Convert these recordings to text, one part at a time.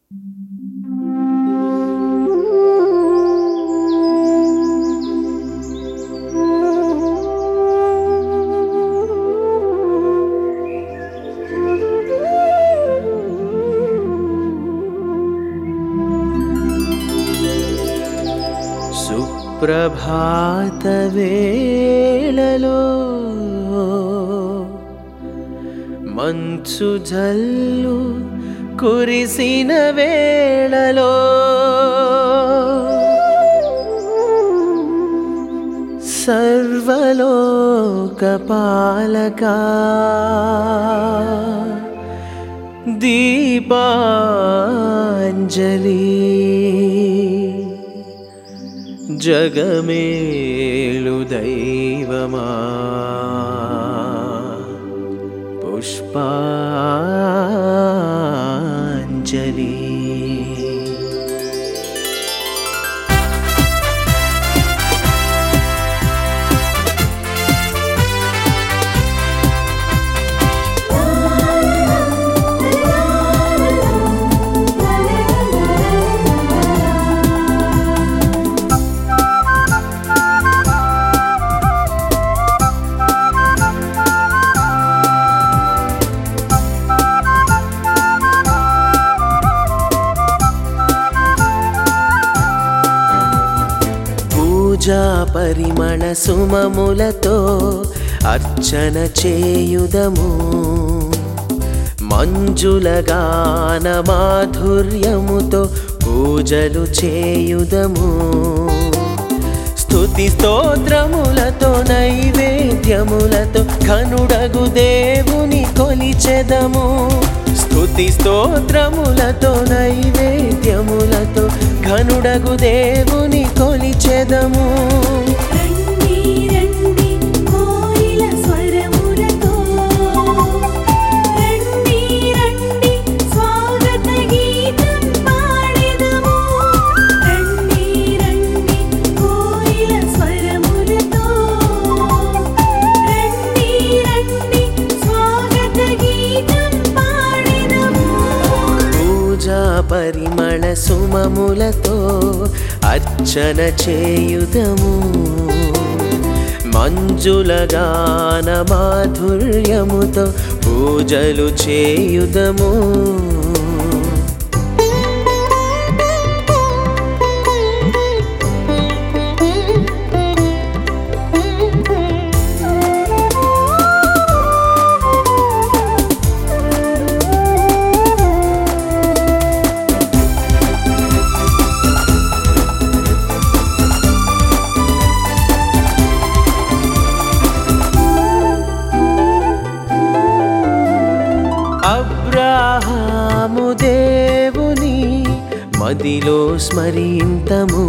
ప్రభాత వేళలో మంచు జల్లు కురిసిన వేళలో సర్వలోక పాలకా దీపాంజలి జగమేలు దైవమా పుష్పాంజలి పూజా పరిమళ సుమములతో అర్చన చేయుదము మంజుల గాన మాధుర్యముతో పూజలు చేయుదము స్తుతి స్తోత్రములతో నైవేద్యములతో ఘనుడగు దేవుని కొలిచెదము స్తుతి స్తోత్రములతో నైవేద్యములతో ఘనుడగు దేవుని కొలిచెదము పరిమళ సుమములతో అర్చన చేయుదము మంజుల గాన మాధుర్యముతో పూజలు చేయుదము అబ్రాహాము దేవుని మదిలో స్మరింతము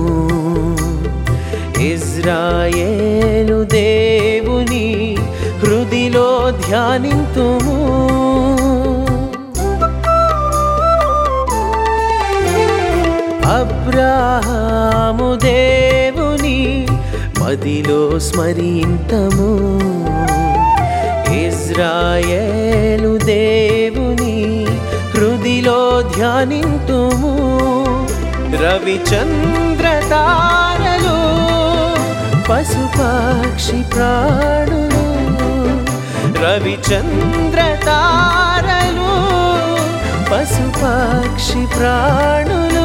ఇజ్రాయేలు దేవుని హృదిలో ధ్యానింతుము అబ్రాహాము దేవుని మదిలో స్మరింతము ఇజ్రాయేలు దేవుని హృదిలో ధ్యానింతుము రవిచంద్ర తారలు పశుపక్షి ప్రాణులు రవిచంద్ర తారలు పశుపక్షి ప్రాణులు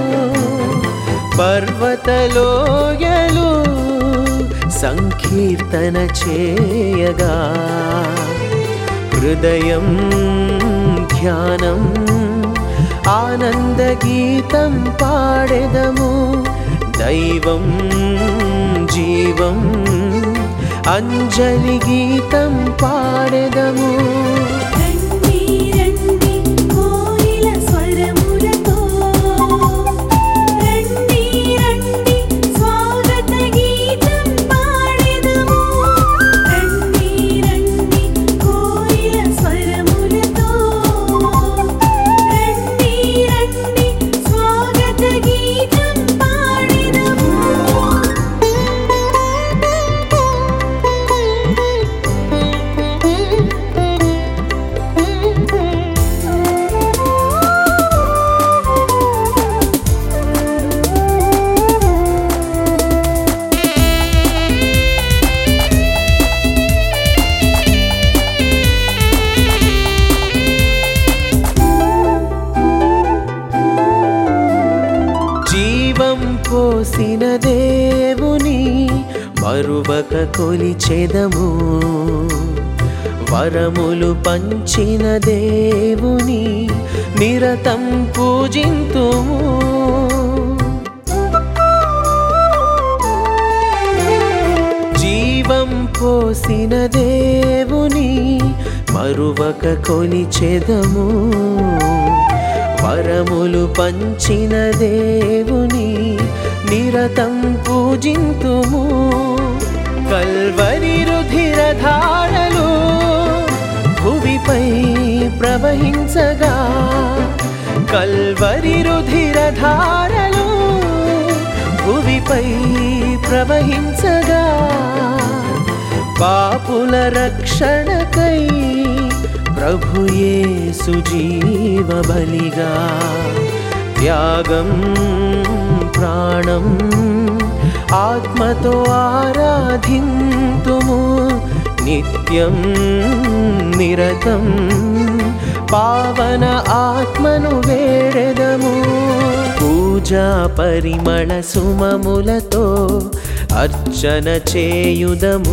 పర్వతలోయలు సంకీర్తన చేయగా హృదయం ధ్యానం ఆనంద గీతం పాడెదము దైవం జీవం అంజలి గీతం పాడెదము పోసిన దేవుని మరువక కొలిచెదము వరములు పంచిన దేవుని నిరతం పూజింతుము జీవం పోసిన దేవుని మరువక కొలిచెదము వరములు పంచిన దేవుని నిరతం పూజింతుము కల్వరి రుధిరధారలు భువిపై ప్రవహించగా కల్వరి రుధిరధారలు భువిపై ప్రవహించగా పాపుల రక్షణకై ప్రభు యేసు జీవ బలిగా త్యాగం ప్రాణం ఆత్మతో ఆరాధింతుము నిత్యం నిరతం పావన ఆత్మను వేడెదము పూజా పరిమళ సుమములతో అర్చన చేయుదము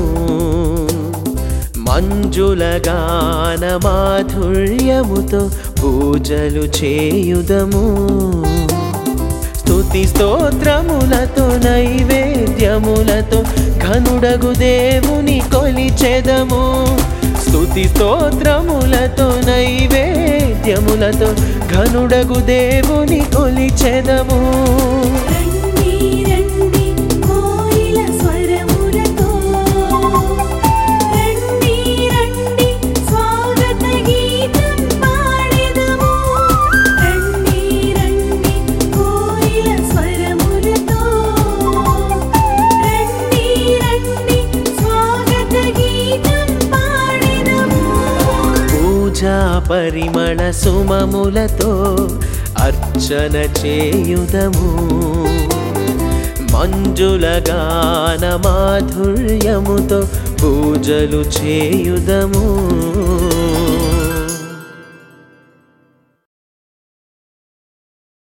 మంజుల గాన మాధుర్యముతో పూజలు చేయుదము స్తుతి స్తోత్రములతో నైవేద్యములతో ఘనుడగు దేవుని కొలిచెదము స్తుతి స్తోత్రములతో నైవేద్యములతో ఘనుడగు దేవుని కొలిచెదము పరిమళ సుమములతో అర్చన చేయుదము మంజుల గాన మాధుర్యముతో పూజలు చేయుదము